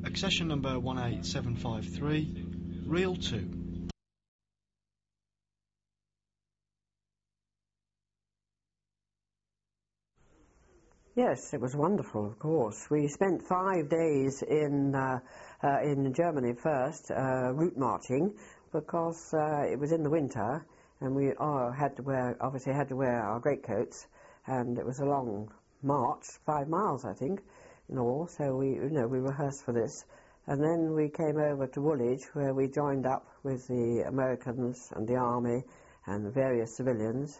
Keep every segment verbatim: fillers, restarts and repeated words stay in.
Accession number one eight seven five three, reel two. Yes, it was wonderful, of course. We spent five days in uh, uh, in Germany first, uh, route marching, because uh, it was in the winter, and we uh, had to wear, obviously had to wear our greatcoats, and it was a long march, five miles, I think, in all. So we, you know, we rehearsed for this, and then we came over to Woolwich, where we joined up with the Americans and the army and the various civilians.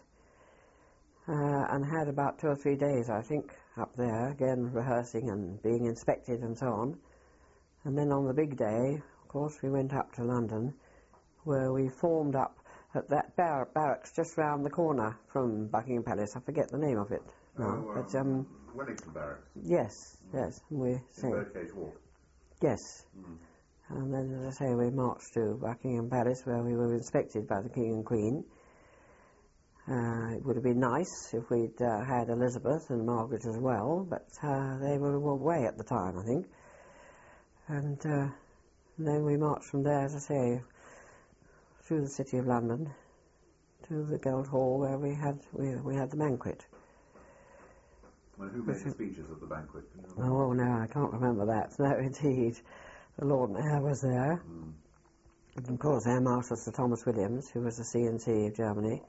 Uh, and had about two or three days, I think, up there, again rehearsing and being inspected and so on. And then on the big day, of course, we went up to London, where we formed up at that bar barracks just round the corner from Buckingham Palace. I forget the name of it now. Oh, um, but, um, Wellington Barracks. Yes, yes. We in Birdcage Walk. Yes. Mm. And then, as I say, we marched to Buckingham Palace, where we were inspected by the King and Queen. Uh, it would have been nice if we'd uh, had Elizabeth and Margaret as well, but uh, they were away at the time, I think. And, uh, and then we marched from there, as I say, through the City of London to the Guildhall, where we had we, we had the banquet. Well, who made the speeches at the banquet? Can you remember? Oh, no, I can't remember that. No, indeed. The Lord Mayor was there. Mm. And, of course, Air Marshal Sir Thomas Williams, who was the C N C of Germany.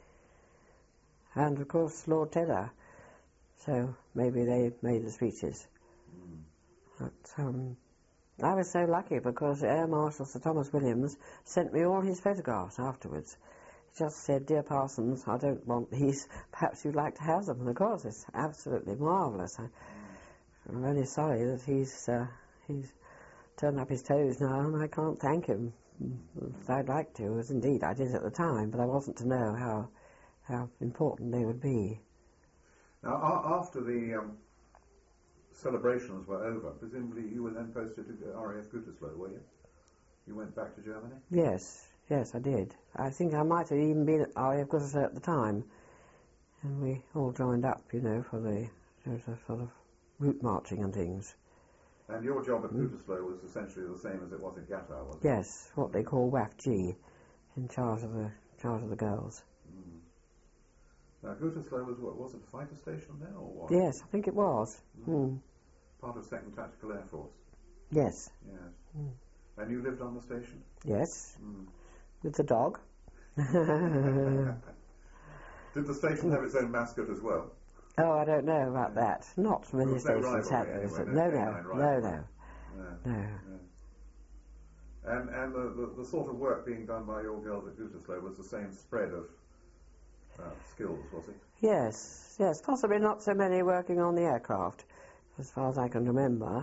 And, of course, Lord Tedder. So maybe they made the speeches. Mm. But um, I was so lucky because Air Marshal Sir Thomas Williams sent me all his photographs afterwards. He just said, "Dear Parsons, I don't want these. Perhaps you'd like to have them." And, of course, it's absolutely marvellous. I, I'm only sorry that he's, uh, he's turned up his toes now and I can't thank him. I'd like to, as indeed I did at the time, but I wasn't to know how... how important they would be. Now, a after the um, celebrations were over, presumably you were then posted to R A F Gütersloh, were you? You went back to Germany? Yes, yes, I did. I think I might have even been at R A F Gütersloh at the time, and we all joined up, you know, for the sort of route marching and things. And your job at mm. Gütersloh was essentially the same as it was at Gatow, wasn't it? Yes, what they call W A F G, in charge of the charge of the girls. Mm. Now, Gütersloh was what? Was it a fighter station there, or what? Yes, I think it was. Mm. Mm. Part of second Tactical Air Force? Yes. Yes. Mm. And you lived on the station? Yes. Mm. With the dog. Did the station have its own mascot as well? Oh, I don't know about yeah. that. Not many well, stations have anyway, those. No, no, no, no, no, no. no. And, and the, the, the sort of work being done by your girls at Gütersloh was the same spread of Uh, skills, was it? Yes, yes, possibly not so many working on the aircraft, as far as I can remember.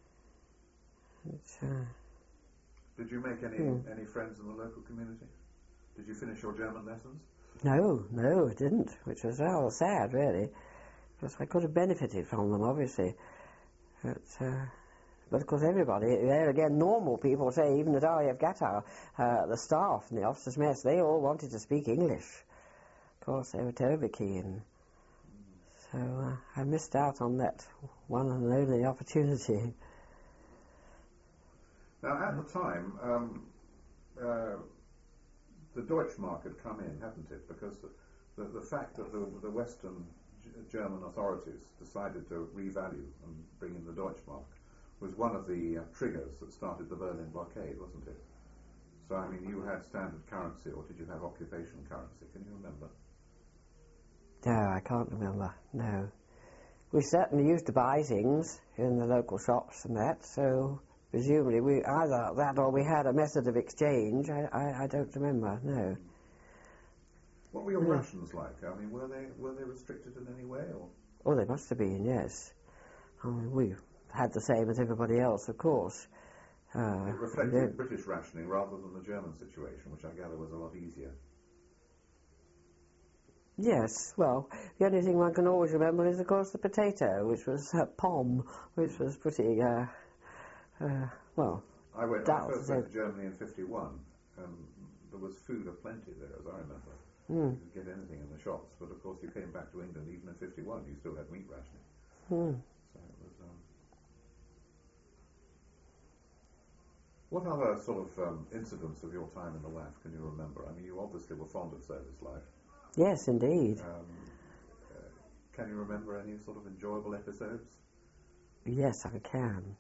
Uh, Did you make any hmm. any friends in the local community? Did you finish your German lessons? No, no, I didn't, which was rather sad, really, because I could have benefited from them, obviously. But, uh, but of course, everybody, there again, normal people, say, even at R A F Gatow, uh, the staff and the officers' mess, they all wanted to speak English. Of course, they were terribly keen. So uh, I missed out on that one and only opportunity. Now, at the time, um, uh, the Deutschmark had come in, hadn't it? Because the, the, the fact that the, the Western G German authorities decided to revalue and bring in the Deutschmark was one of the uh, triggers that started the Berlin blockade, wasn't it? So, I mean, you had standard currency, or did you have occupation currency? Can you remember? No, I can't remember, no. We certainly used to buy things in the local shops and that, so presumably we either that or we had a method of exchange. I, I, I don't remember, no. What were your yeah. rations like? I mean, were they were they restricted in any way, or? Oh, they must have been, yes. I mean, we had the same as everybody else, of course. Uh, it reflected British rationing rather than the German situation, which I gather was a lot easier. Yes, well, the only thing one can always remember is, of course, the potato, which was uh, pom, which was pretty, uh, uh, well... I went, I first went to Germany in fifty-one, and there was food aplenty there, as I remember. Mm. You could get anything in the shops, but of course you came back to England, even in fifty-one, you still had meat rationing. Mm. So it was... Um, What other sort of um, incidents of your time in the W A F can you remember? I mean, you obviously were fond of service life. Yes, indeed. Um, uh, can you remember any sort of enjoyable episodes? Yes, I can.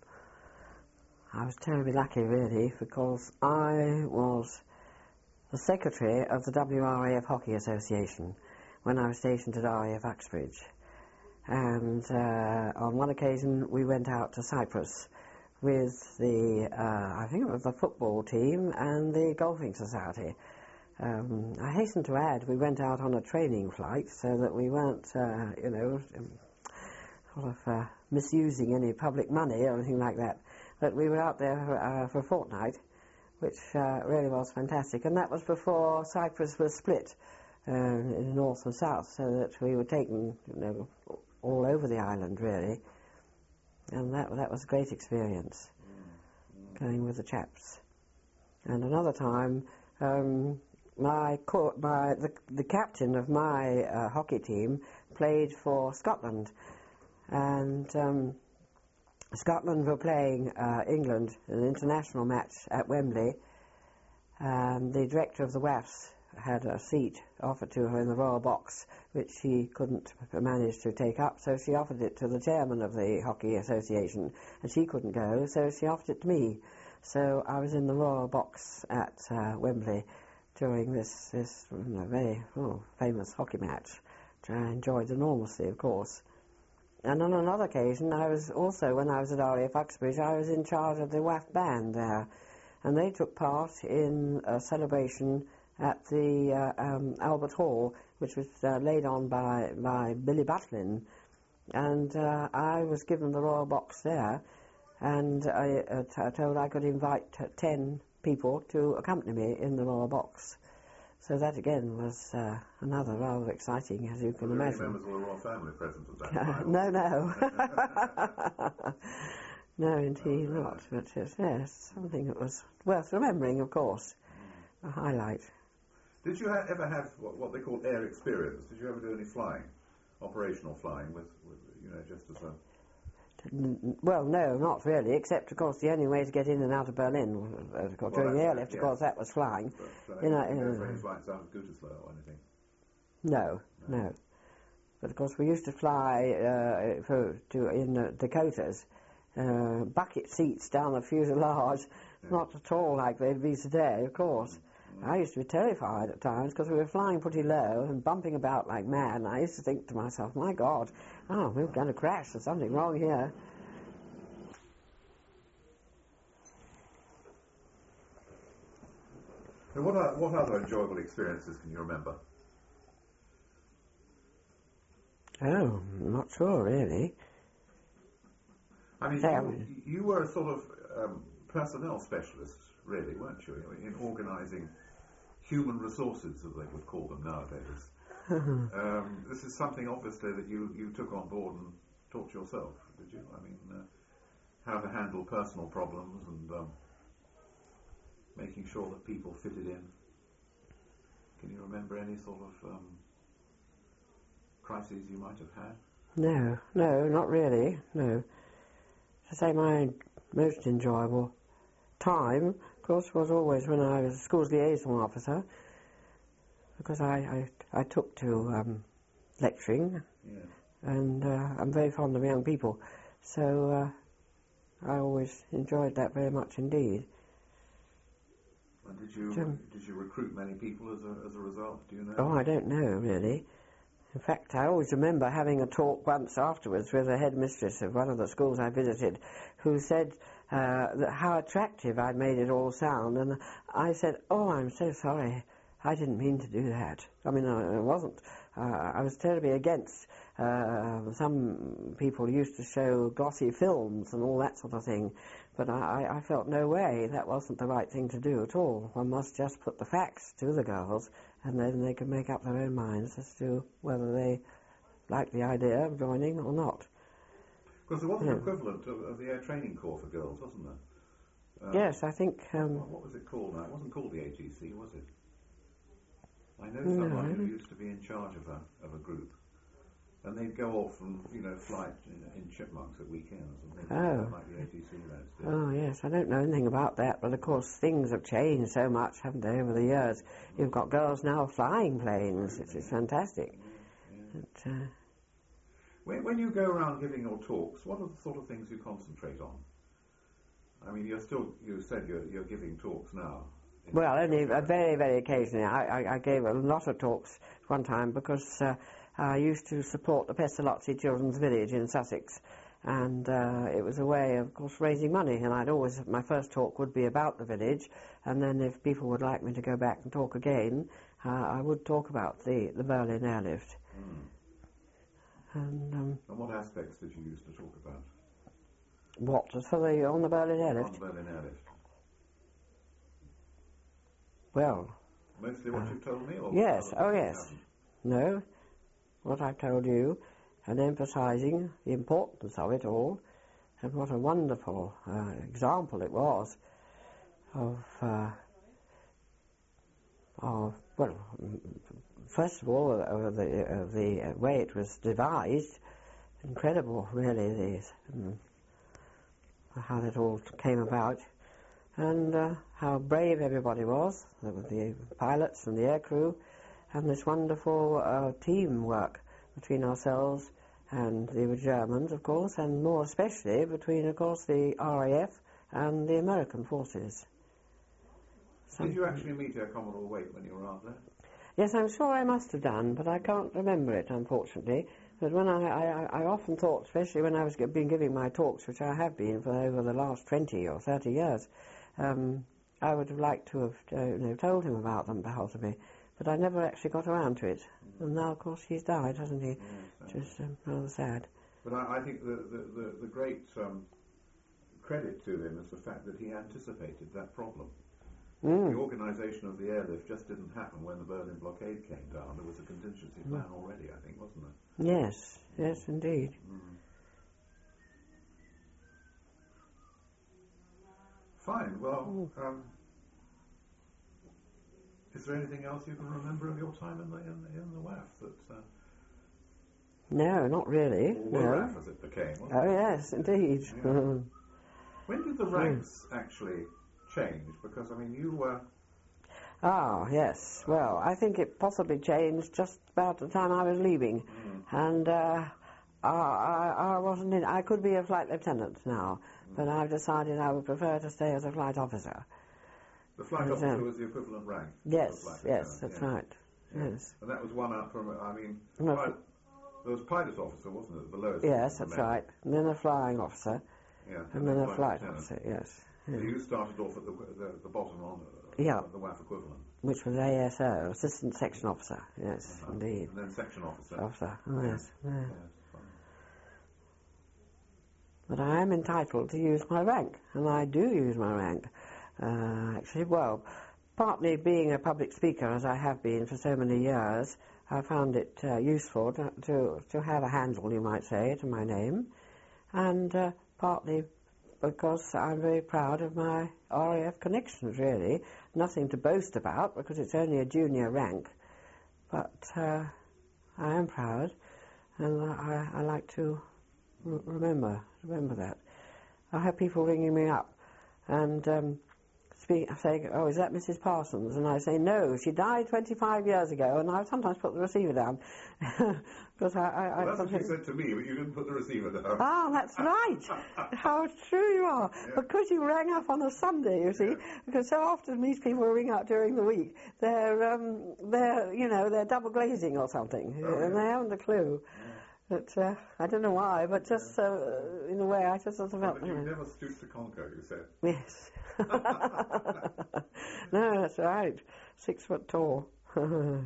I was terribly lucky, really, because I was the secretary of the W R A F Hockey Association when I was stationed at R A F Uxbridge. And uh, on one occasion we went out to Cyprus with the, uh, I think it was the football team and the golfing society. Um, I hasten to add, we went out on a training flight so that we weren't, uh, you know, um, sort of uh, misusing any public money or anything like that. But we were out there for, uh, for a fortnight, which uh, really was fantastic. And that was before Cyprus was split uh, in north and south, so that we were taken, you know, all over the island, really. And that that was a great experience, going with the chaps. And another time, um, my, co- my the, the captain of my uh, hockey team played for Scotland, and um, Scotland were playing uh, England in an international match at Wembley, and the director of the W A Fs had a seat offered to her in the royal box, which she couldn't manage to take up, so she offered it to the chairman of the Hockey Association, and she couldn't go, so she offered it to me. So I was in the royal box at uh, Wembley during this, this you know, very oh, famous hockey match, which I enjoyed enormously, of course. And on another occasion, I was also, when I was at R A F Uxbridge, I was in charge of the W A F band there, and they took part in a celebration at the uh, um, Albert Hall, which was uh, laid on by, by Billy Butlin, and uh, I was given the royal box there, and I uh, t- told I could invite t- ten people to accompany me in the royal box. So that again was uh, another rather exciting, as you can Were there imagine. any members of the royal family present at that time? no, no. No, indeed oh, not. But yes, yes, something that was worth remembering, of course. Mm. A highlight. Did you ha- ever have what, what they call air experience? Did you ever do any flying, operational flying, with, with you know, just as a... Well, no, not really, except, of course, the only way to get in and out of Berlin, uh, of course, well, during the airlift, yes. of course, that was flying. But, uh, in you a, in go a, for any flights out of Gütersloh or anything? No, no, no. But, of course, we used to fly uh, for, to, in the Dakotas, uh, bucket seats down the fuselage, yeah. Not at all like they'd be today, of course. Mm. I used to be terrified at times because we were flying pretty low and bumping about like mad, and I used to think to myself, my God, oh, we're going to crash, there's something wrong here. So what, are, what other enjoyable experiences can you remember? Oh, I'm not sure, really. I mean, you, you were a sort of um, personnel specialist, really, weren't you, in organising human resources, as they would call them nowadays. um, this is something, obviously, that you, you took on board and taught yourself, did you? I mean, uh, how to handle personal problems and um, making sure that people fitted in. Can you remember any sort of um, crises you might have had? No, no, not really, no. To say my most enjoyable time, of course, was always when I was a schools liaison officer, because I, I, I took to um, lecturing, yeah. and uh, I'm very fond of young people, so uh, I always enjoyed that very much indeed. And did you um, did you recruit many people as a as a result? Do you know? Oh, I don't know really. In fact, I always remember having a talk once afterwards with the headmistress of one of the schools I visited, who said uh, that how attractive I'd made it all sound, and I said, "Oh, I'm so sorry. I didn't mean to do that. I mean, I, I wasn't. Uh, I was terribly against. Uh, some people used to show glossy films and all that sort of thing, but I, I felt no way. That wasn't the right thing to do at all. One must just put the facts to the girls, and then they can make up their own minds as to whether they like the idea of joining or not." Because there was an yeah. equivalent of, of the Air Training Corps for girls, wasn't there? Um, yes, I think... Um, what, what was it called now? It wasn't called the A T C, was it? I know someone no, who used to be in charge of a, of a group. and they'd go off and, you know, fly in, in chipmunks at weekends and things Oh. like that, like the A T C lads did. Oh, yes, I don't know anything about that, but of course things have changed so much, haven't they, over the years. You've got girls now flying planes, which is fantastic. Yeah. But, uh, When, when you go around giving your talks, what are the sort of things you concentrate on? I mean, you're still, you said you're, you're giving talks now. well, only uh, very, very occasionally. I, I, I gave a lot of talks one time because uh, I used to support the Pestalozzi Children's Village in Sussex, and uh, it was a way, of course, raising money. And I'd always, my first talk would be about the village, and then if people would like me to go back and talk again, uh, I would talk about the, the Berlin airlift. Mm. And, um, And what aspects did you used to talk about what, for the, on the Berlin on airlift? the Berlin airlift? Well, Mostly what Uh, you've told me? Or yes, other oh things yes. happened? No, what I told you, and emphasising the importance of it all, and what a wonderful uh, example it was of, uh, of, well, mm, first of all, uh, the, uh, the way it was devised, incredible, really, the, um, how it all came about, and uh, how brave everybody was, the, the pilots and the aircrew, and this wonderful uh, teamwork between ourselves and the Germans, of course, and more especially between, of course, the R A F and the American forces. Did you actually meet Air Commodore Waite when you were out there? Yes, I'm sure I must have done, but I can't remember it, unfortunately. But when I, I, I often thought, especially when I was g- been giving my talks, which I have been for over the last twenty or thirty years, um, I would have liked to have uh, you know, told him about them, Balsamy, but I never actually got around to it. Mm. And now, of course, he's died, hasn't he? Yes, Which is um, rather sad. But I, I think the, the, the, the great um, credit to him is the fact that he anticipated that problem. Mm. The organisation of the airlift just didn't happen when the Berlin blockade came down. There was a contingency plan mm. already, I think, wasn't there? Yes, yes, indeed. Mm. Fine. Well, mm. um, is there anything else you can remember of your time in the in, the, in the W A F that? Uh, no, not really. Or no. W A F as it became. Wasn't Oh it? yes, indeed. Yeah. When did the ranks mm. actually change? Because I mean, you were. Ah, yes. Well, I think it possibly changed just about the time I was leaving, mm. and uh, I, I, I wasn't in. I could be a flight lieutenant now, mm. but I've decided I would prefer to stay as a flight officer. The flight and, officer um, was the equivalent rank. Yes, yes, that's yeah. right. Yeah. Yes. And that was one up from. I mean, no, pilot, there was pilot officer, wasn't it? The lowest. Yes, that's men. right. And then a flying officer. Yeah. And, and then a flight lieutenant. officer. Yes. So yeah. you started off at the the, the bottom on uh, yeah. the W A F equivalent. Which was A S O, Assistant Section Officer. Yes, uh-huh. indeed. And then Section Officer. Officer. Oh, yeah. yes. Yeah. Yes, but I am entitled to use my rank, and I do use my rank. Uh, actually, well, partly being a public speaker, as I have been for so many years, I found it uh, useful to, to to have a handle, you might say, to my name, and uh, partly because I'm very proud of my R A F connections, really. Nothing to boast about, because it's only a junior rank, but uh, I am proud, and I, I like to r- remember remember that. I have people ringing me up, and um, speak, saying, "Oh, is that Missus Parsons?" And I say, "No, she died twenty-five years ago." And I sometimes put the receiver down because I. I, well, I that's what you said to me, but you didn't put the receiver down. Ah, that's right. How true you are. Yeah. Because you rang up on a Sunday, you see. Yeah. Because so often these people ring up during the week. They're, um, they're, you know, they're double glazing or something, Oh, and yeah. they haven't a clue. Yeah. But uh, I don't know why, but just uh, in a way, I just sort of Well, felt. but you uh, never stooped to conquer, you said. Yes. No, that's right. Six foot tall. So,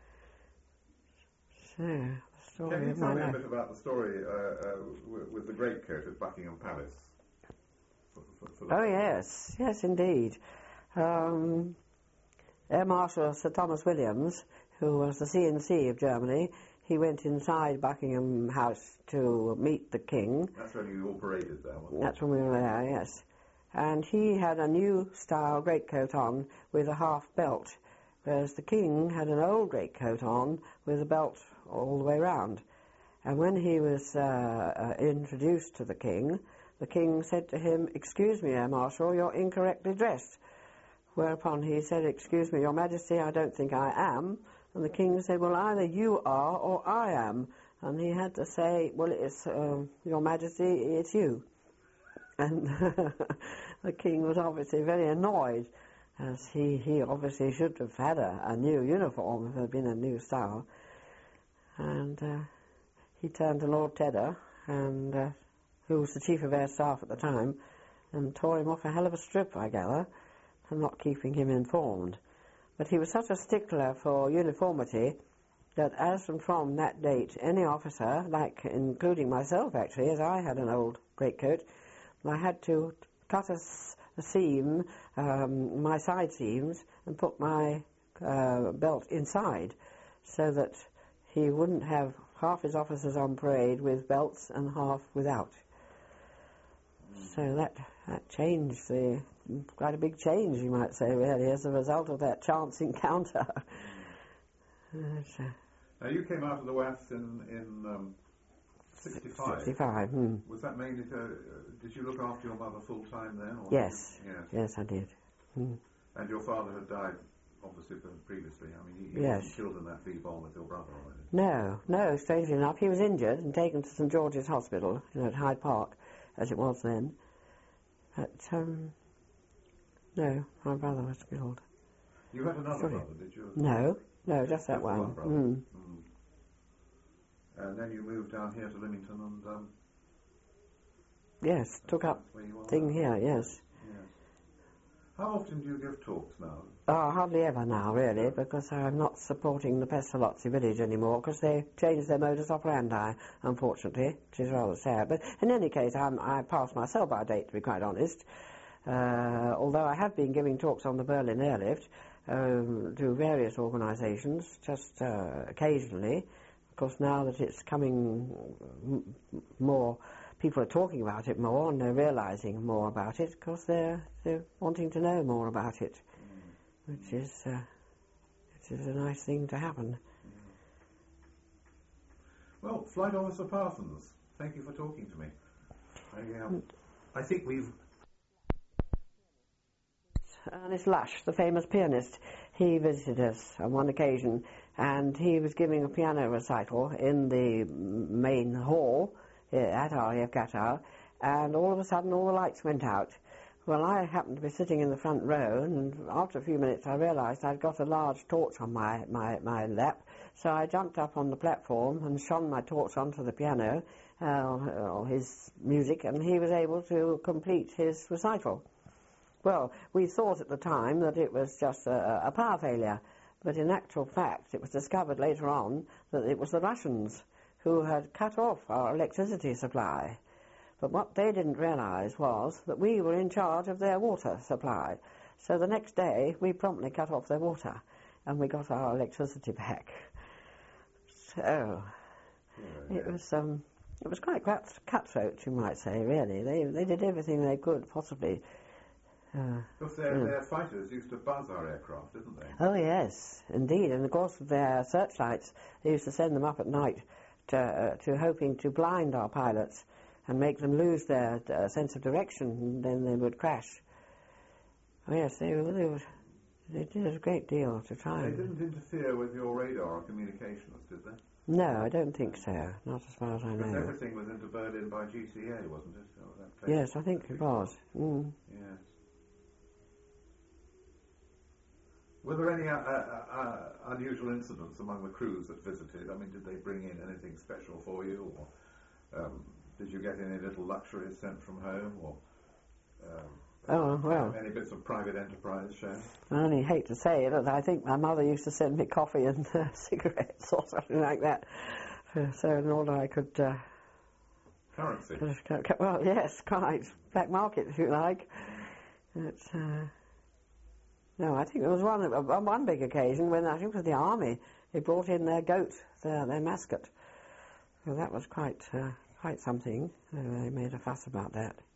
the story Can you of tell my me a life. bit about the story uh, uh, with, with the greatcoat at Buckingham Palace? For, for, for Oh, yes. Yes, indeed. Um, Air Marshal Sir Thomas Williams, who was the C N C of Germany, he went inside Buckingham House to meet the King. That's when you all paraded there, wasn't it? That's when we were there, yes. And he had a new style greatcoat on with a half belt, whereas the King had an old greatcoat on with a belt all the way round. And when he was uh, uh, introduced to the king, the king said to him, "Excuse me, Air Marshal, you're incorrectly dressed." Whereupon he said, "Excuse me, Your Majesty, I don't think I am." And the king said, "Well, either you are or I am." And he had to say, "Well, it's uh, Your Majesty, it's you." And the king was obviously very annoyed, as he, he obviously should have had a, a new uniform if it had been a new style. And uh, he turned to Lord Tedder, and uh, who was the Chief of Air Staff at the time, and tore him off a hell of a strip, I gather, for not keeping him informed. But he was such a stickler for uniformity that as and from that date, any officer, like including myself actually, as I had an old greatcoat, I had to cut a, a seam, um, my side seams, and put my uh, belt inside, so that he wouldn't have half his officers on parade with belts and half without. So that, that changed, the, quite a big change, you might say, really, as a result of that chance encounter. uh, Now, you came out of the West in, in um, sixty-five. sixty-five, hmm. Was that mainly to, uh, did you look after your mother full time then? Or yes. Yes. Yes, I did. Hmm. And your father had died, obviously, previously. I mean, he, he yes. wasn't killed in that V-bomb with your brother, or anything? No, no, strangely enough. He was injured and taken to St George's Hospital, you know, at Hyde Park, as it was then. But, um, no, my brother was killed. You had another Sorry. brother, did you? No, no, just that Just one. one brother. Mm. Mm. And then you moved down here to Lymington and... Um, yes, took up thing here, yes. Yes. How often do you give talks now? Oh, hardly ever now, really, because I'm not supporting the Pestalozzi village anymore, because they changed their modus operandi, unfortunately, which is rather sad. But in any case, I'm, I passed my sell-by date, to be quite honest. Uh, although I have been giving talks on the Berlin airlift um, to various organisations, just uh, occasionally. Of course, now that it's coming m more, people are talking about it more, and they're realising more about it, because they're, they're wanting to know more about it, mm. which is uh, which is a nice thing to happen. Mm. Well, Flight Officer Parsons, thank you for talking to me. I, um, I think we've... Ernest Lush, the famous pianist, he visited us on one occasion, and he was giving a piano recital in the main hall at R A F Qatar, and all of a sudden all the lights went out. Well, I happened to be sitting in the front row, and after a few minutes I realised I'd got a large torch on my, my, my lap, so I jumped up on the platform and shone my torch onto the piano, uh, or his music, and he was able to complete his recital. Well, we thought at the time that it was just a, a power failure, but in actual fact it was discovered later on that it was the Russians who had cut off our electricity supply. But what they didn't realise was that we were in charge of their water supply. So the next day we promptly cut off their water and we got our electricity back. So yeah, it was um, it was quite cut, cutthroat, you might say, really. They, they did everything they could possibly. Uh, because their, mm. their fighters used to buzz our aircraft, didn't they? Oh, yes, indeed. And of course, their searchlights, they used to send them up at night to, uh, to hoping to blind our pilots and make them lose their uh, sense of direction, and then they would crash. Oh, yes, they, they, would, they did a great deal to try. They didn't interfere with your radar or communications, did they? No, I don't think so, not as far as I Because know. everything was into Berlin by G C A, wasn't it? Oh, that place. Yes, I think it was. Mm. Yes. Were there any uh, uh, uh, unusual incidents among the crews that visited? I mean, did they bring in anything special for you, or um, did you get any little luxuries sent from home, or um, oh, well, any bits of private enterprise shown? I only hate to say it, but I think my mother used to send me coffee and uh, cigarettes or something like that. Uh, so in order I could... Uh, Currency? Well, yes, quite. Black market, if you like. It's... Uh, No, I think there was one on one big occasion when I think it was the army. They brought in their goat, their, their mascot. So that was quite uh, quite something. Uh, they made a fuss about that.